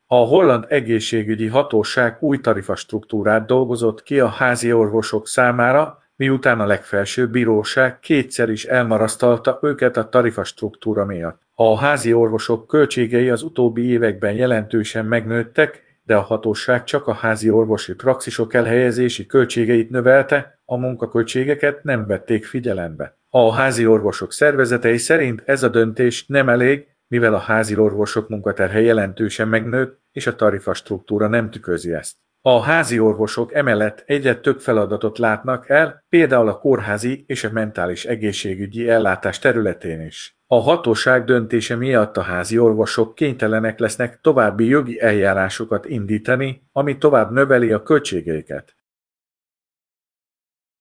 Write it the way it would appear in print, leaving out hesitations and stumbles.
A holland egészségügyi hatóság új tarifastruktúrát dolgozott ki a házi orvosok számára, miután a legfelsőbb bíróság kétszer is elmarasztalta őket a tarifastruktúra miatt. A házi orvosok költségei az utóbbi években jelentősen megnőttek, de a hatóság csak a házi orvosi praxisok elhelyezési költségeit növelte, a munkaköltségeket nem vették figyelembe. A házi orvosok szervezetei szerint ez a döntés nem elég, mivel a házi orvosok munkaterhe jelentősen megnőtt, és a tarifastruktúra nem tükrözi ezt. A házi orvosok emellett egyre több feladatot látnak el, például a kórházi és a mentális egészségügyi ellátás területén is. A hatóság döntése miatt a házi orvosok kénytelenek lesznek további jogi eljárásokat indítani, ami tovább növeli a költségeiket.